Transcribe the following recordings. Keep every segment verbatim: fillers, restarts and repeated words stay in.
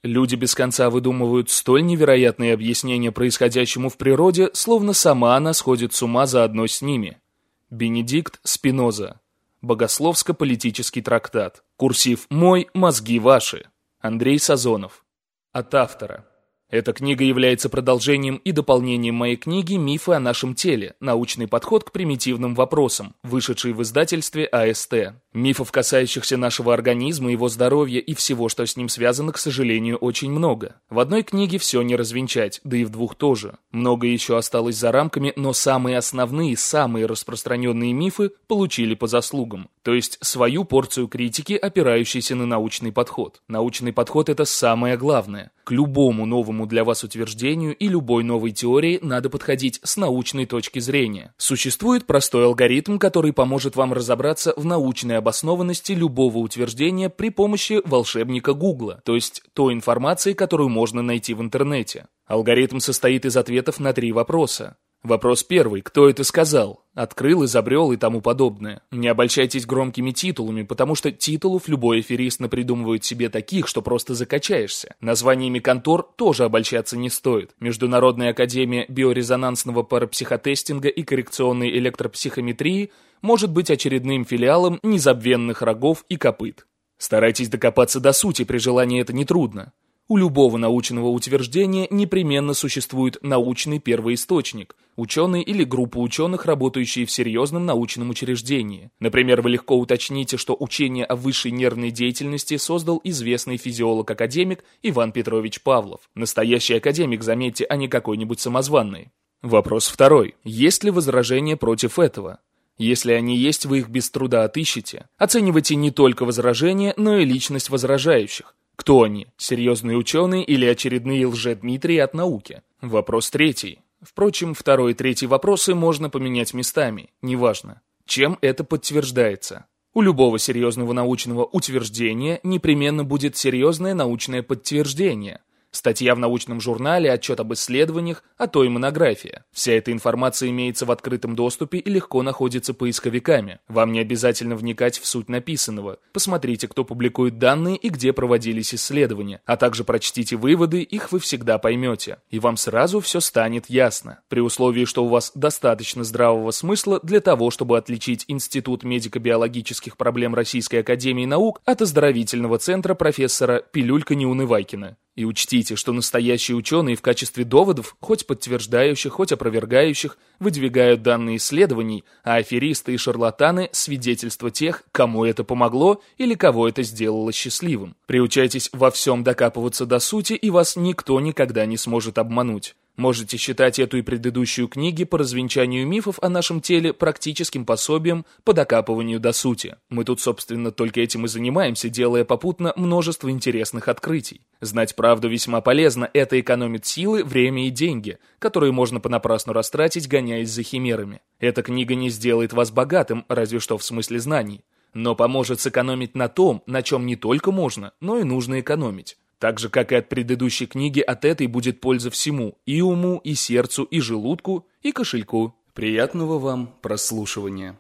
Люди без конца выдумывают столь невероятные объяснения происходящему в природе, словно сама она сходит с ума заодно с ними. Бенедикт Спиноза. Богословско-политический трактат. Курсив «Мой, мозги ваши». Андрей Сазонов. От автора. Эта книга является продолжением и дополнением моей книги «Мифы о нашем теле. Научный подход к примитивным вопросам», вышедшей в издательстве А Эс Тэ. Мифов, касающихся нашего организма, его здоровья и всего, что с ним связано, к сожалению, очень много. В одной книге все не развенчать, да и в двух тоже. Многое еще осталось за рамками, но самые основные, самые распространенные мифы получили по заслугам. То есть свою порцию критики, опирающейся на научный подход. Научный подход – это самое главное. К любому новому для вас утверждению и любой новой теории надо подходить с научной точки зрения. Существует простой алгоритм, который поможет вам разобраться в научной обоснованности любого утверждения при помощи волшебника Гугла, то есть той информации, которую можно найти в интернете. Алгоритм состоит из ответов на три вопроса. Вопрос первый. Кто это сказал? Открыл, изобрел и тому подобное. Не обольщайтесь громкими титулами, потому что титулов любой аферист напридумывает себе таких, что просто закачаешься. Названиями контор тоже обольщаться не стоит. Международная академия биорезонансного парапсихотестинга и коррекционной электропсихометрии может быть очередным филиалом незабвенных рогов и копыт. Старайтесь докопаться до сути, при желании это нетрудно. У любого научного утверждения непременно существует научный первоисточник, ученый или группа ученых, работающие в серьезном научном учреждении. Например, вы легко уточните, что учение о высшей нервной деятельности создал известный физиолог-академик Иван Петрович Павлов. Настоящий академик, заметьте, а не какой-нибудь самозванный. Вопрос второй. Есть ли возражения против этого? Если они есть, вы их без труда отыщете. Оценивайте не только возражения, но и личность возражающих. Кто они? Серьезные ученые или очередные лжедмитрии от науки? Вопрос третий. Впрочем, второй и третий вопросы можно поменять местами, неважно. Чем это подтверждается? У любого серьезного научного утверждения непременно будет серьезное научное подтверждение. Статья в научном журнале, отчет об исследованиях, а то и монография. Вся эта информация имеется в открытом доступе и легко находится поисковиками. Вам не обязательно вникать в суть написанного. Посмотрите, кто публикует данные и где проводились исследования, а также прочтите выводы, их вы всегда поймете. И вам сразу все станет ясно. При условии, что у вас достаточно здравого смысла для того, чтобы отличить Институт медико-биологических проблем Российской академии наук от оздоровительного центра профессора Пилюлька-Неунывайкина. И учтите, что настоящие ученые в качестве доводов, хоть подтверждающих, хоть опровергающих, выдвигают данные исследований, а аферисты и шарлатаны – свидетельства тех, кому это помогло или кого это сделало счастливым. Приучайтесь во всем докапываться до сути, и вас никто никогда не сможет обмануть. Можете считать эту и предыдущую книги по развенчанию мифов о нашем теле практическим пособием по докапыванию до сути. Мы тут, собственно, только этим и занимаемся, делая попутно множество интересных открытий. Знать правду весьма полезно, это экономит силы, время и деньги, которые можно понапрасну растратить, гоняясь за химерами. Эта книга не сделает вас богатым, разве что в смысле знаний, но поможет сэкономить на том, на чем не только можно, но и нужно экономить. Так же, как и от предыдущей книги, от этой будет польза всему, и уму, и сердцу, и желудку, и кошельку. Приятного вам прослушивания.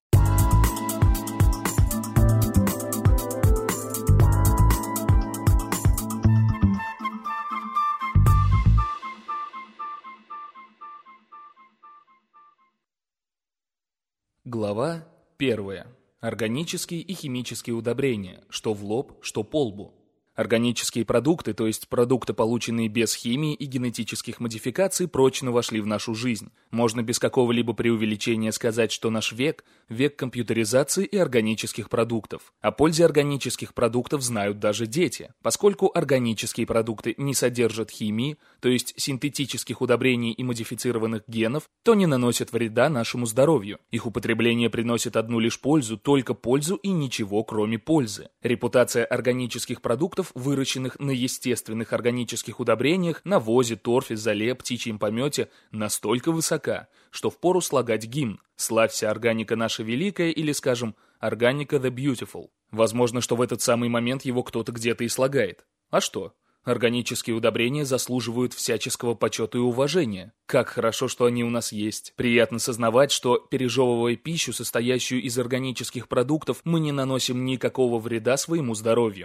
Глава первая. Органические и химические удобрения, что в лоб, что по лбу. Органические продукты, то есть продукты, полученные без химии и генетических модификаций, прочно вошли в нашу жизнь. Можно без какого-либо преувеличения сказать, что наш век – век компьютеризации и органических продуктов. О пользе органических продуктов знают даже дети. Поскольку органические продукты не содержат химии, то есть синтетических удобрений и модифицированных генов, то не наносят вреда нашему здоровью. Их употребление приносит одну лишь пользу, только пользу и ничего кроме пользы. Репутация органических продуктов, выращенных на естественных органических удобрениях, навозе, торфе, золе, птичьем помете, настолько высока, что впору слагать гимн «Славься, органика наша великая» или, скажем, «Органика the beautiful». Возможно, что в этот самый момент его кто-то где-то и слагает. А что? Органические удобрения заслуживают всяческого почета и уважения. Как хорошо, что они у нас есть. Приятно сознавать, что, пережевывая пищу, состоящую из органических продуктов, мы не наносим никакого вреда своему здоровью.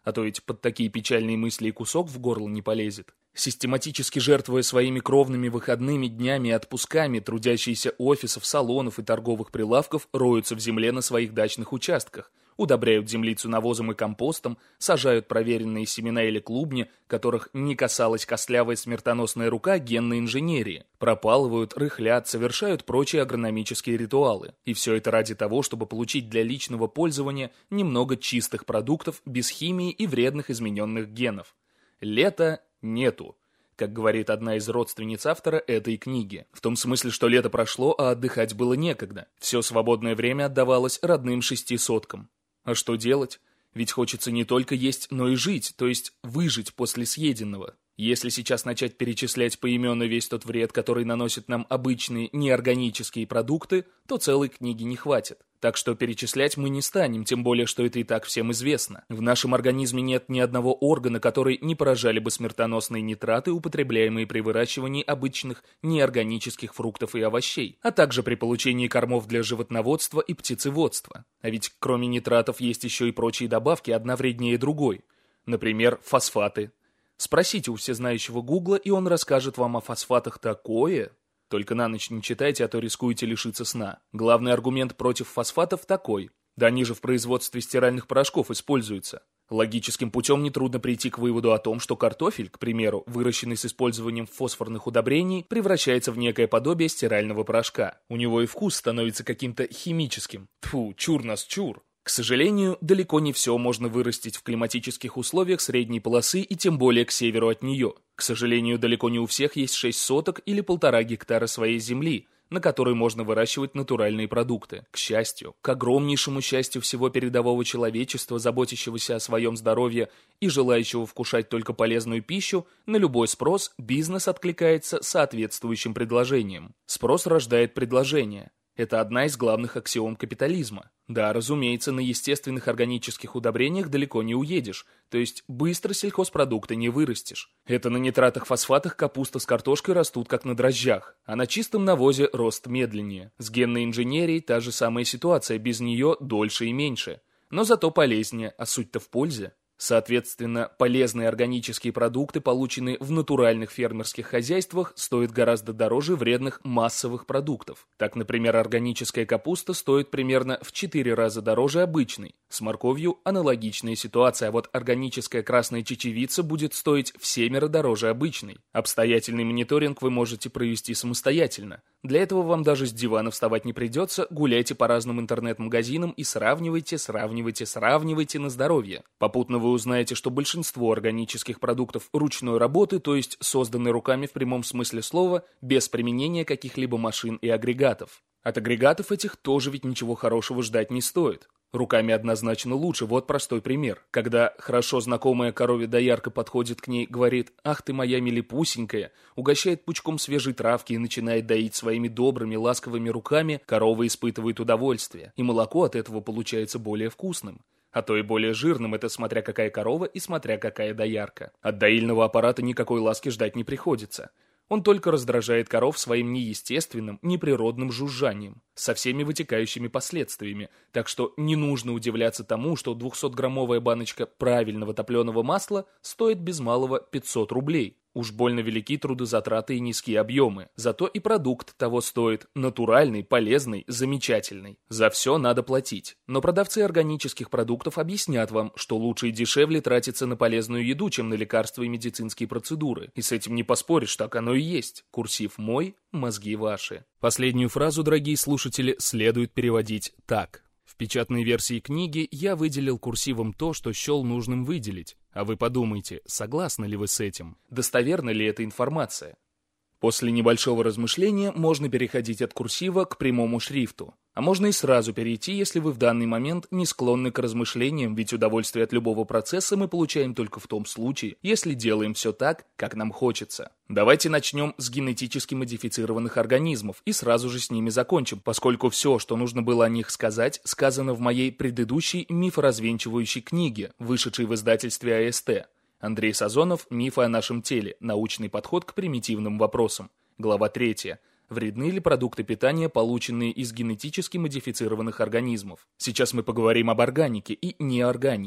а то ведь под такие печальные мысли и кусок в горло не полезет. Систематически жертвуя своими кровными выходными днями и отпусками, трудящиеся офисов, салонов и торговых прилавков роются в земле на своих дачных участках, удобряют землицу навозом и компостом, сажают проверенные семена или клубни, которых не касалась костлявая смертоносная рука генной инженерии, пропалывают, рыхлят, совершают прочие агрономические ритуалы. И все это ради того, чтобы получить для личного пользования немного чистых продуктов без химии и вредных измененных генов. Лето нету, как говорит одна из родственниц автора этой книги. В том смысле, что лето прошло, а отдыхать было некогда. Все свободное время отдавалось родным шести соткам. А что делать? Ведь хочется не только есть, но и жить, то есть выжить после съеденного. Если сейчас начать перечислять поименно весь тот вред, который наносят нам обычные неорганические продукты, то целой книги не хватит. Так что перечислять мы не станем, тем более, что это и так всем известно. В нашем организме нет ни одного органа, который не поражали бы смертоносные нитраты, употребляемые при выращивании обычных неорганических фруктов и овощей, а также при получении кормов для животноводства и птицеводства. А ведь кроме нитратов есть еще и прочие добавки, одна вреднее другой. Например, фосфаты. Спросите у всезнающего Гугла, и он расскажет вам о фосфатах такое. Только на ночь не читайте, а то рискуете лишиться сна. Главный аргумент против фосфатов такой. Да они же в производстве стиральных порошков используются. Логическим путем нетрудно прийти к выводу о том, что картофель, к примеру, выращенный с использованием фосфорных удобрений, превращается в некое подобие стирального порошка. У него и вкус становится каким-то химическим. Тьфу, чур нас чур. К сожалению, далеко не все можно вырастить в климатических условиях средней полосы и тем более к северу от нее. К сожалению, далеко не у всех есть шесть соток или полтора гектара своей земли, на которой можно выращивать натуральные продукты. К счастью, к огромнейшему счастью всего передового человечества, заботящегося о своем здоровье и желающего вкушать только полезную пищу, на любой спрос бизнес откликается соответствующим предложением. Спрос рождает предложение. Это одна из главных аксиом капитализма. Да, разумеется, на естественных органических удобрениях далеко не уедешь, то есть быстро сельхозпродукты не вырастешь. Это на нитратах-фосфатах капуста с картошкой растут как на дрожжах, а на чистом навозе рост медленнее. С генной инженерией та же самая ситуация, без нее дольше и меньше. Но зато полезнее, а суть-то в пользе. Соответственно, полезные органические продукты, полученные в натуральных фермерских хозяйствах, стоят гораздо дороже вредных массовых продуктов. Так, например, органическая капуста стоит примерно в четыре раза дороже обычной. С морковью аналогичная ситуация, а вот органическая красная чечевица будет стоить в семеро дороже обычной. Обстоятельный мониторинг вы можете провести самостоятельно. Для этого вам даже с дивана вставать не придется, гуляйте по разным интернет-магазинам и сравнивайте, сравнивайте, сравнивайте на здоровье. Попутно вы узнаете, что большинство органических продуктов ручной работы, то есть созданы руками в прямом смысле слова, без применения каких-либо машин и агрегатов. От агрегатов этих тоже ведь ничего хорошего ждать не стоит. Руками однозначно лучше, вот простой пример. Когда хорошо знакомая коровья доярка подходит к ней, говорит: «Ах ты моя милипусенькая», угощает пучком свежей травки и начинает доить своими добрыми, ласковыми руками, корова испытывает удовольствие, и молоко от этого получается более вкусным. А то и более жирным, это смотря какая корова и смотря какая доярка. От доильного аппарата никакой ласки ждать не приходится. Он только раздражает коров своим неестественным, неприродным жужжанием, со всеми вытекающими последствиями, так что не нужно удивляться тому, что двухсотграммовая баночка правильного топленого масла стоит без малого пятьсот рублей. Уж больно велики трудозатраты и низкие объемы, зато и продукт того стоит, натуральный, полезный, замечательный. За все надо платить. Но продавцы органических продуктов объяснят вам, что лучше и дешевле тратиться на полезную еду, чем на лекарства и медицинские процедуры. И с этим не поспоришь, так оно и есть. Курсив мой, мозги ваши. Последнюю фразу, дорогие слушатели, следует переводить так. В печатной версии книги я выделил курсивом то, что счел нужным выделить. А вы подумайте, согласны ли вы с этим? Достоверна ли эта информация? После небольшого размышления можно переходить от курсива к прямому шрифту. А можно и сразу перейти, если вы в данный момент не склонны к размышлениям, ведь удовольствие от любого процесса мы получаем только в том случае, если делаем все так, как нам хочется. Давайте начнем с генетически модифицированных организмов и сразу же с ними закончим, поскольку все, что нужно было о них сказать, сказано в моей предыдущей мифоразвенчивающей книге, вышедшей в издательстве а эс тэ. Андрей Сазонов «Мифы о нашем теле. Научный подход к примитивным вопросам». Глава третья. Вредны ли продукты питания, полученные из генетически модифицированных организмов? Сейчас мы поговорим об органике и неорганике.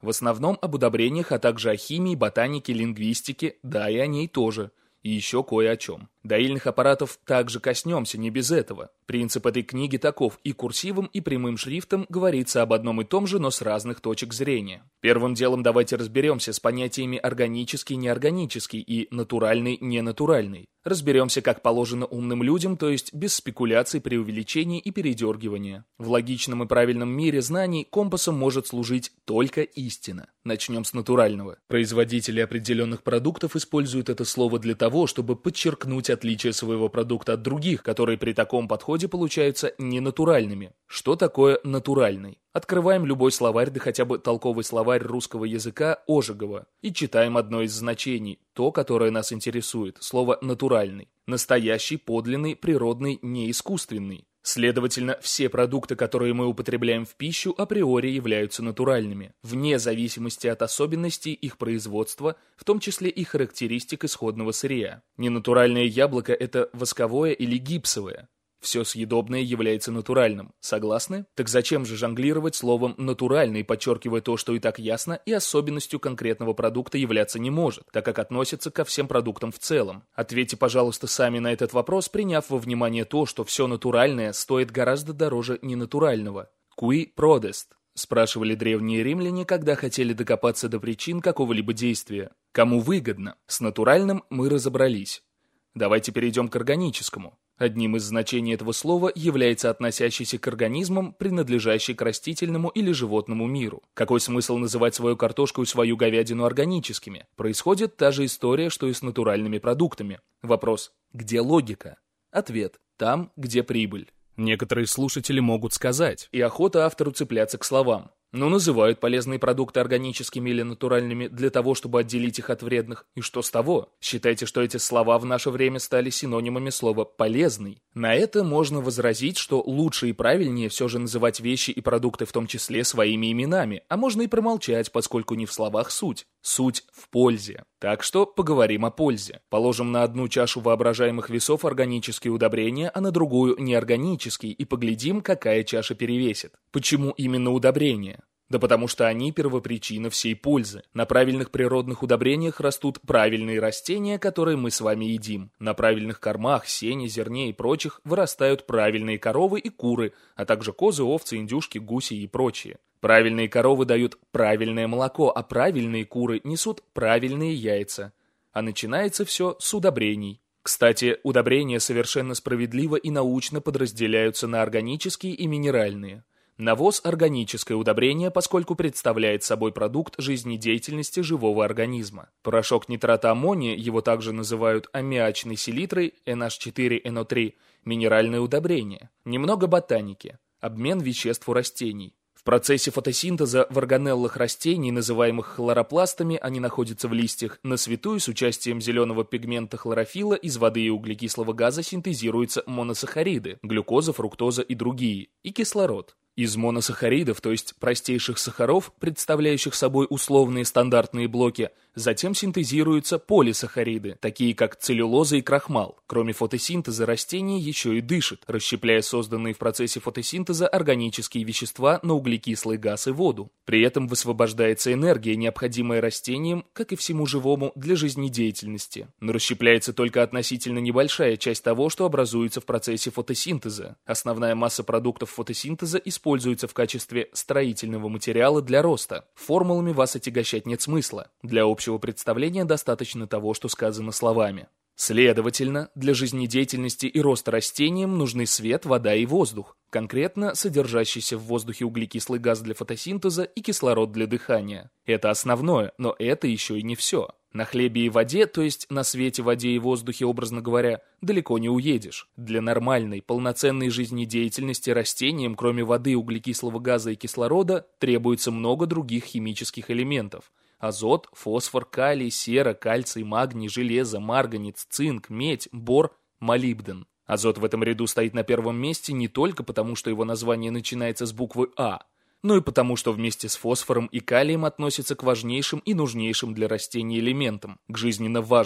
В основном об удобрениях, а также о химии, ботанике, лингвистике, да и о ней тоже. И еще кое о чем. Доильных аппаратов также коснемся, не без этого. Принцип этой книги таков: и курсивом, и прямым шрифтом говорится об одном и том же, но с разных точек зрения. Первым делом давайте разберемся с понятиями органический, неорганический и натуральный, ненатуральный. Разберемся, как положено умным людям, то есть без спекуляций, преувеличений и передергивания. В логичном и правильном мире знаний компасом может служить только истина. Начнем с натурального. Производители определенных продуктов используют это слово для того, чтобы подчеркнуть отличие своего продукта от других, которые при таком подходе получаются ненатуральными. Что такое натуральный? Открываем любой словарь, да хотя бы толковый словарь русского языка Ожегова, и читаем одно из значений, то, которое нас интересует, слово «натуральный». Настоящий, подлинный, природный, не искусственный. Следовательно, все продукты, которые мы употребляем в пищу, априори являются натуральными, вне зависимости от особенностей их производства, в том числе и характеристик исходного сырья. Ненатуральное яблоко – это восковое или гипсовое. Все съедобное является натуральным. Согласны? Так зачем же жонглировать словом «натуральный», подчеркивая то, что и так ясно, и особенностью конкретного продукта являться не может, так как относится ко всем продуктам в целом? Ответьте, пожалуйста, сами на этот вопрос, приняв во внимание то, что все натуральное стоит гораздо дороже ненатурального. «Cui prodest?» – спрашивали древние римляне, когда хотели докопаться до причин какого-либо действия. Кому выгодно? С натуральным мы разобрались. Давайте перейдем к органическому. Одним из значений этого слова является относящийся к организмам, принадлежащий к растительному или животному миру. Какой смысл называть свою картошку и свою говядину органическими? Происходит та же история, что и с натуральными продуктами. Вопрос: где логика? Ответ: там, где прибыль. Некоторые слушатели могут сказать, и охота автору цепляться к словам. Но называют полезные продукты органическими или натуральными для того, чтобы отделить их от вредных. И что с того? Считайте, что эти слова в наше время стали синонимами слова «полезный». На это можно возразить, что лучше и правильнее все же называть вещи и продукты в том числе своими именами, а можно и промолчать, поскольку не в словах суть. Суть в пользе. Так что поговорим о пользе. Положим на одну чашу воображаемых весов органические удобрения, а на другую неорганические, и поглядим, какая чаша перевесит. Почему именно удобрения? Да потому что они первопричина всей пользы. На правильных природных удобрениях растут правильные растения, которые мы с вами едим. На правильных кормах, сене, зерне и прочих вырастают правильные коровы и куры, а также козы, овцы, индюшки, гуси и прочие. Правильные коровы дают правильное молоко, а правильные куры несут правильные яйца. А начинается все с удобрений. Кстати, удобрения совершенно справедливо и научно подразделяются на органические и минеральные. Навоз – органическое удобрение, поскольку представляет собой продукт жизнедеятельности живого организма. Порошок нитрата аммония, его также называют аммиачной селитрой, эн эйч четыре эн о три, минеральное удобрение. Немного ботаники. Обмен веществ у растений. В процессе фотосинтеза в органеллах растений, называемых хлоропластами, они находятся в листьях, на свету и с участием зеленого пигмента хлорофилла из воды и углекислого газа синтезируются моносахариды, глюкоза, фруктоза и другие, и кислород. Из моносахаридов, то есть простейших сахаров, представляющих собой условные стандартные блоки, затем синтезируются полисахариды, такие как целлюлоза и крахмал. Кроме фотосинтеза, растение еще и дышит, расщепляя созданные в процессе фотосинтеза органические вещества на углекислый газ и воду. При этом высвобождается энергия, необходимая растениям, как и всему живому, для жизнедеятельности. Но расщепляется только относительно небольшая часть того, что образуется в процессе фотосинтеза. Основная масса продуктов фотосинтеза используется в качестве строительного материала для роста. Формулами вас отягощать нет смысла. Для общего представления достаточно того, что сказано словами. Следовательно, для жизнедеятельности и роста растениям нужны свет, вода и воздух, конкретно содержащийся в воздухе углекислый газ для фотосинтеза и кислород для дыхания. Это основное, но это еще и не все. На хлебе и воде, то есть на свете, воде и воздухе, образно говоря, далеко не уедешь. Для нормальной, полноценной жизнедеятельности растениям, кроме воды, углекислого газа и кислорода, требуется много других химических элементов. Азот, фосфор, калий, сера, кальций, магний, железо, марганец, цинк, медь, бор, молибден. Азот в этом ряду стоит на первом месте не только потому, что его название начинается с буквы А, но и потому, что вместе с фосфором и калием относится к важнейшим и нужнейшим для растений элементам, к жизненно важным.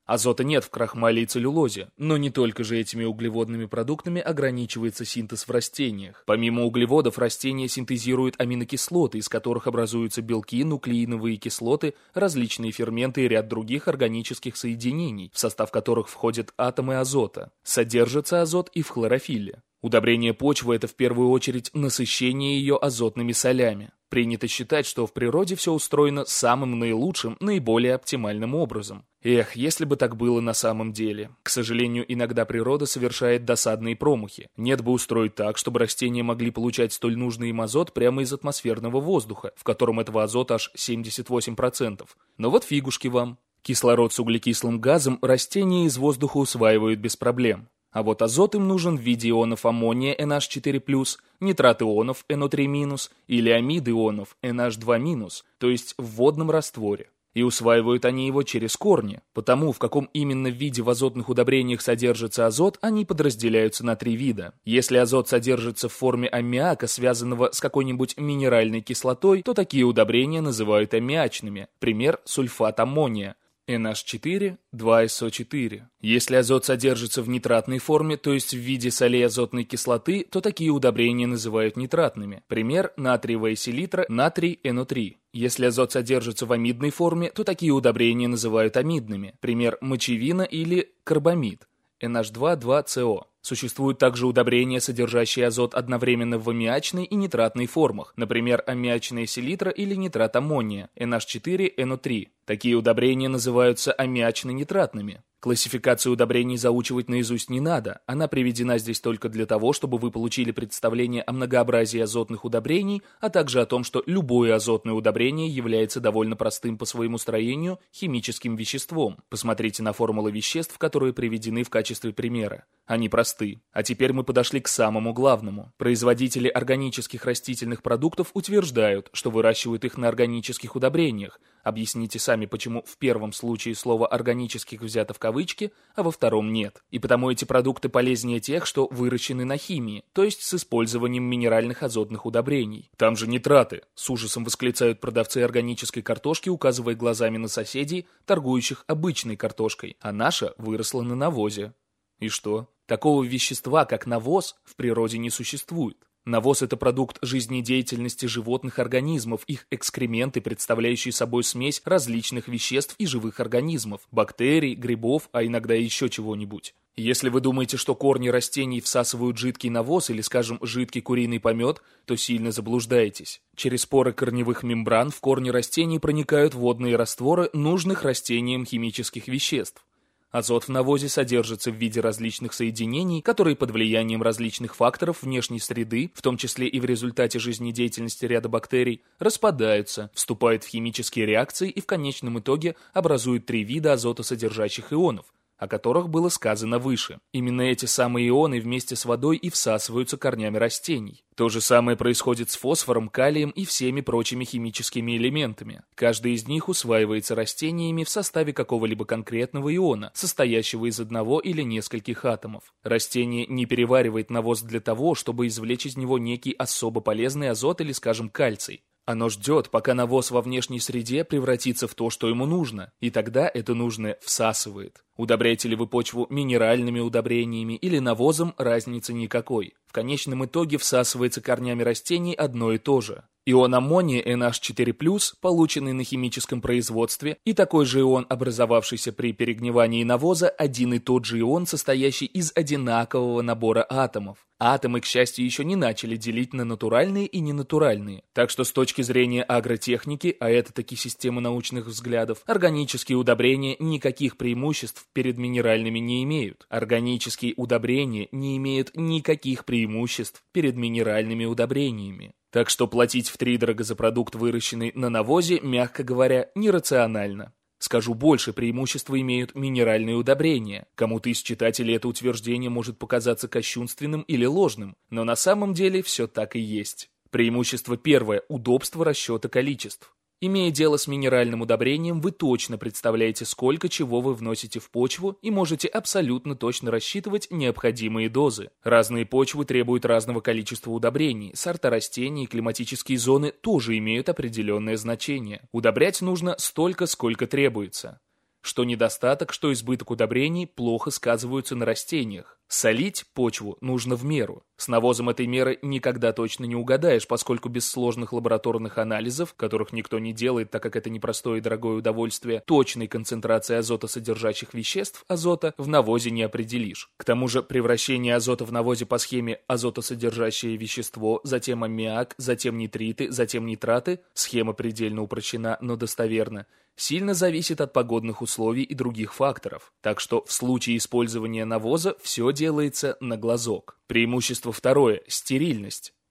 Азота нет в крахмале и целлюлозе, но не только же этими углеводными продуктами ограничивается синтез в растениях. Помимо углеводов, растения синтезируют аминокислоты, из которых образуются белки, нуклеиновые кислоты, различные ферменты и ряд других органических соединений, в состав которых входят атомы азота. Содержится азот и в хлорофилле. Удобрение почвы – это в первую очередь насыщение ее азотными солями. Принято считать, что в природе все устроено самым наилучшим, наиболее оптимальным образом. Эх, если бы так было на самом деле. К сожалению, иногда природа совершает досадные промахи. Нет бы устроить так, чтобы растения могли получать столь нужный им азот прямо из атмосферного воздуха, в котором этого азота аж семьдесят восемь процентов. Но вот фигушки вам. Кислород с углекислым газом растения из воздуха усваивают без проблем. А вот азот им нужен в виде ионов аммония эн эйч четыре плюс, нитрат ионов эн о три минус или амид ионов эн эйч два минус, то есть в водном растворе. И усваивают они его через корни. Потому, в каком именно виде в азотных удобрениях содержится азот, они подразделяются на три вида. Если азот содержится в форме аммиака, связанного с какой-нибудь минеральной кислотой, то такие удобрения называют аммиачными. Пример – сульфат аммония. эн эйч четыре, два эс о четыре. Если азот содержится в нитратной форме, то есть в виде солей азотной кислоты, то такие удобрения называют нитратными. Пример – натриевая селитра, натрий эн о три. Если азот содержится в амидной форме, то такие удобрения называют амидными. Пример – мочевина или карбамид, эн эйч два, два эс о. Существуют также удобрения, содержащие азот одновременно в аммиачной и нитратной формах, например, аммиачная селитра или нитрат аммония, эн эйч четыре, эн о три. Такие удобрения называются аммиачно-нитратными. Классификацию удобрений заучивать наизусть не надо, она приведена здесь только для того, чтобы вы получили представление о многообразии азотных удобрений, а также о том, что любое азотное удобрение является довольно простым по своему строению химическим веществом. Посмотрите на формулы веществ, которые приведены в качестве примера. Они просты. А теперь мы подошли к самому главному. Производители органических растительных продуктов утверждают, что выращивают их на органических удобрениях. Объясните сами, почему в первом случае слово «органических» взято в кавычки, а во втором нет. И потому эти продукты полезнее тех, что выращены на химии, то есть с использованием минеральных азотных удобрений. Там же нитраты, с ужасом восклицают продавцы органической картошки, указывая глазами на соседей, торгующих обычной картошкой, а наша выросла на навозе. И что? Такого вещества, как навоз, в природе не существует. Навоз – это продукт жизнедеятельности животных организмов, их экскременты, представляющие собой смесь различных веществ и живых организмов, бактерий, грибов, а иногда еще чего-нибудь. Если вы думаете, что корни растений всасывают жидкий навоз или, скажем, жидкий куриный помет, то сильно заблуждаетесь. Через поры корневых мембран в корни растений проникают водные растворы нужных растениям химических веществ. Азот в навозе содержится в виде различных соединений, которые под влиянием различных факторов внешней среды, в том числе и в результате жизнедеятельности ряда бактерий, распадаются, вступают в химические реакции и в конечном итоге образуют три вида азотосодержащих ионов, о которых было сказано выше. Именно эти самые ионы вместе с водой и всасываются корнями растений. То же самое происходит с фосфором, калием и всеми прочими химическими элементами. Каждый из них усваивается растениями в составе какого-либо конкретного иона, состоящего из одного или нескольких атомов. Растение не переваривает навоз для того, чтобы извлечь из него некий особо полезный азот или, скажем, кальций. Оно ждет, пока навоз во внешней среде превратится в то, что ему нужно, и тогда это нужное всасывает. Удобряете ли вы почву минеральными удобрениями или навозом, разницы никакой. В конечном итоге всасывается корнями растений одно и то же. Ион аммония эн эйч четыре плюс, полученный на химическом производстве, и такой же ион, образовавшийся при перегнивании навоза, один и тот же ион, состоящий из одинакового набора атомов. Атомы, к счастью, еще не начали делить на натуральные и ненатуральные. Так что с точки зрения агротехники, а это таки система научных взглядов, органические удобрения никаких преимуществ перед минеральными не имеют. Органические удобрения не имеют никаких преимуществ перед минеральными удобрениями. Так что платить втридорого за продукт, выращенный на навозе, мягко говоря, нерационально. Скажу больше, преимущества имеют минеральные удобрения. Кому-то из читателей это утверждение может показаться кощунственным или ложным, но на самом деле все так и есть. Преимущество первое – удобство расчета количеств. Имея дело с минеральным удобрением, вы точно представляете, сколько чего вы вносите в почву и можете абсолютно точно рассчитывать необходимые дозы. Разные почвы требуют разного количества удобрений, сорта растений и климатические зоны тоже имеют определенное значение. Удобрять нужно столько, сколько требуется. Что недостаток, что избыток удобрений плохо сказываются на растениях. Солить почву нужно в меру. С навозом этой меры никогда точно не угадаешь, поскольку без сложных лабораторных анализов, которых никто не делает, так как это непростое и дорогое удовольствие, точной концентрации азотосодержащих веществ азота в навозе не определишь. К тому же превращение азота в навозе по схеме азотосодержащее вещество, затем аммиак, затем нитриты, затем нитраты, схема предельно упрощена, но достоверна, сильно зависит от погодных условий и других факторов. Так что в случае использования навоза все делается на глазок. Преимущество второе – стерильность.